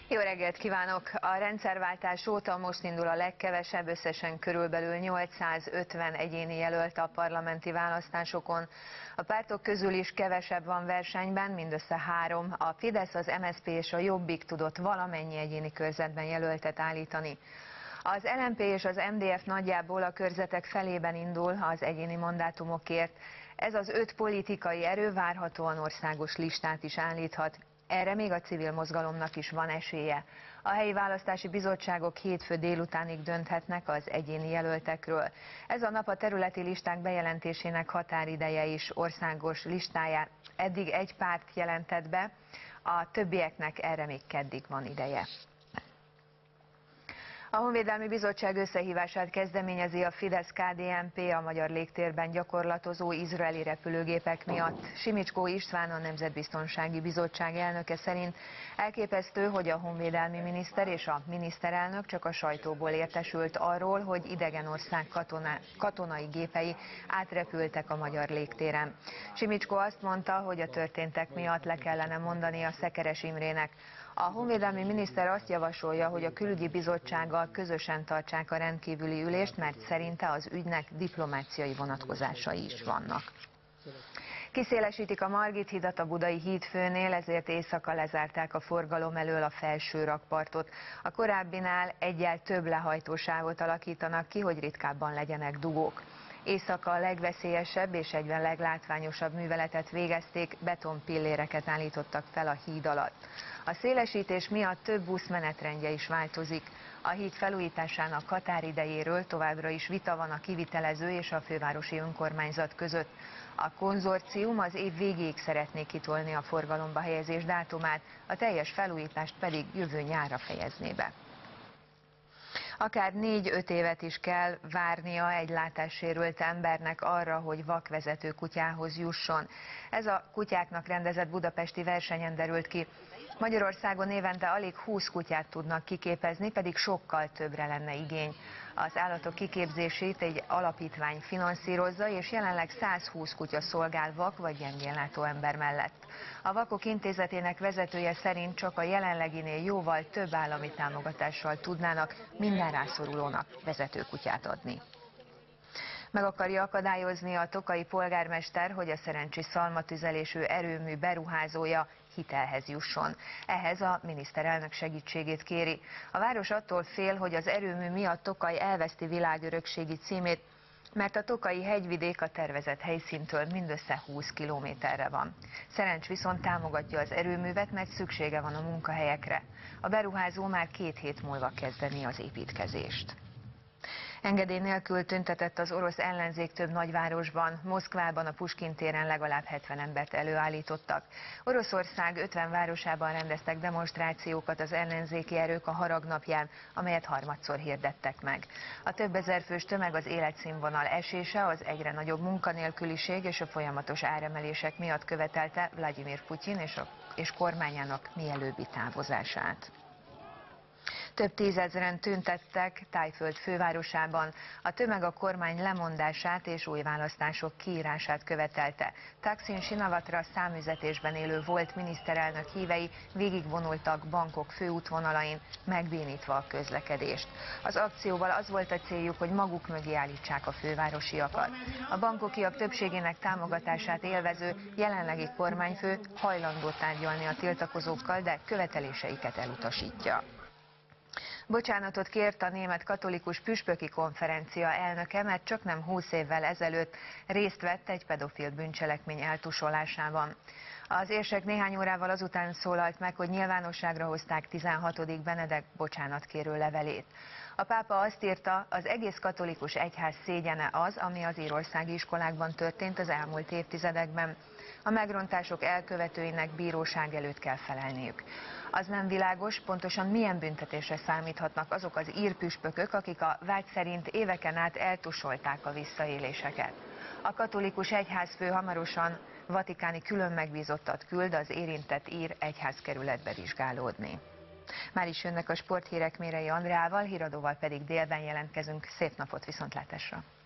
Jó reggelt kívánok! A rendszerváltás óta most indul a legkevesebb, összesen körülbelül 850 egyéni jelölt a parlamenti választásokon. A pártok közül is kevesebb van versenyben, mindössze 3. A Fidesz, az MSZP és a Jobbik tudott valamennyi egyéni körzetben jelöltet állítani. Az LMP és az MDF nagyjából a körzetek felében indul az egyéni mandátumokért. Ez az 5 politikai erő várhatóan országos listát is állíthat. Erre még a civil mozgalomnak is van esélye. A helyi választási bizottságok hétfő délutánig dönthetnek az egyéni jelöltekről. Ez a nap a területi listák bejelentésének határideje is. Országos listáját eddig egy párt jelentett be, a többieknek erre még keddig van ideje. A Honvédelmi Bizottság összehívását kezdeményezi a Fidesz-KDNP a magyar légtérben gyakorlatozó izraeli repülőgépek miatt. Simicskó István, a Nemzetbiztonsági Bizottság elnöke szerint elképesztő, hogy a honvédelmi miniszter és a miniszterelnök csak a sajtóból értesült arról, hogy idegen ország katonai gépei átrepültek a magyar légtéren. Simicskó azt mondta, hogy a történtek miatt le kellene mondani a Szekeres Imrének. A honvédelmi miniszter azt javasolja, hogy a külügyi bizottsággal közösen tartsák a rendkívüli ülést, mert szerinte az ügynek diplomáciai vonatkozásai is vannak. Kiszélesítik a Margit hidat a Budai hídfőnél, ezért éjszaka lezárták a forgalom elől a felső rakpartot. A korábbinál egyel több lehajtósávot alakítanak ki, hogy ritkábban legyenek dugók. Éjszaka a legveszélyesebb és egyben leglátványosabb műveletet végezték, betonpilléreket állítottak fel a híd alatt. A szélesítés miatt több busz menetrendje is változik. A híd felújításának határidejéről továbbra is vita van a kivitelező és a fővárosi önkormányzat között. A konzorcium az év végéig szeretné kitolni a forgalomba helyezés dátumát, a teljes felújítást pedig jövő nyárra fejezné be. Akár 4-5 évet is kell várnia egy látássérült embernek arra, hogy vakvezető kutyához jusson. Ez a kutyáknak rendezett budapesti versenyen derült ki. Magyarországon évente alig 20 kutyát tudnak kiképezni, pedig sokkal többre lenne igény. Az állatok kiképzését egy alapítvány finanszírozza, és jelenleg 120 kutya szolgál vak vagy gyengénlátó ember mellett. A Vakok Intézetének vezetője szerint csak a jelenleginél jóval több állami támogatással tudnának minden rászorulónak vezetőkutyát adni. Meg akarja akadályozni a tokaji polgármester, hogy a szerencsés szalmatüzelésű erőmű beruházója hitelhez jusson. Ehhez a miniszterelnök segítségét kéri. A város attól fél, hogy az erőmű miatt Tokaj elveszti világörökségi címét, mert a tokaji hegyvidék a tervezett helyszíntől mindössze 20 kilométerre van. Szerencs viszont támogatja az erőművet, mert szüksége van a munkahelyekre. A beruházó már 2 hét múlva kezdeni az építkezést. Engedély nélkül tüntetett az orosz ellenzék több nagyvárosban. Moszkvában a Puskin téren legalább 70 embert előállítottak. Oroszország 50 városában rendeztek demonstrációkat az ellenzéki erők a harag napján, amelyet harmadszor hirdettek meg. A több ezer fős tömeg az életszínvonal esése, az egyre nagyobb munkanélküliség és a folyamatos áremelések miatt követelte Vladimir Putyin és kormányának mielőbbi távozását. Több tízezren tüntettek Thaiföld fővárosában. A tömeg a kormány lemondását és új választások kiírását követelte. Thaksin Shinawatra számüzetésben élő volt miniszterelnök hívei végigvonultak Bangkok főútvonalain, megbénítva a közlekedést. Az akcióval az volt a céljuk, hogy maguk mögé állítsák a fővárosiakat. A bangkokiak többségének támogatását élvező jelenlegi kormányfő hajlandó tárgyalni a tiltakozókkal, de követeléseiket elutasítja. Bocsánatot kért a német katolikus püspöki konferencia elnöke, mert csaknem 20 évvel ezelőtt részt vett egy pedofil bűncselekmény eltusolásában. Az érsek néhány órával azután szólalt meg, hogy nyilvánosságra hozták 16. Benedek bocsánatkérő levelét. A pápa azt írta, az egész katolikus egyház szégyene az, ami az írországi iskolákban történt az elmúlt évtizedekben. A megrontások elkövetőinek bíróság előtt kell felelniük. Az nem világos, pontosan milyen büntetésre számíthatnak azok az ír püspökök, akik a vád szerint éveken át eltusolták a visszaéléseket. A katolikus egyházfő hamarosan vatikáni külön megbízottat küld az érintett ír egyházkerületbe vizsgálódni. Már is jönnek a sporthírek Mérei Andreával, híradóval pedig délben jelentkezünk. Szép napot, viszontlátásra!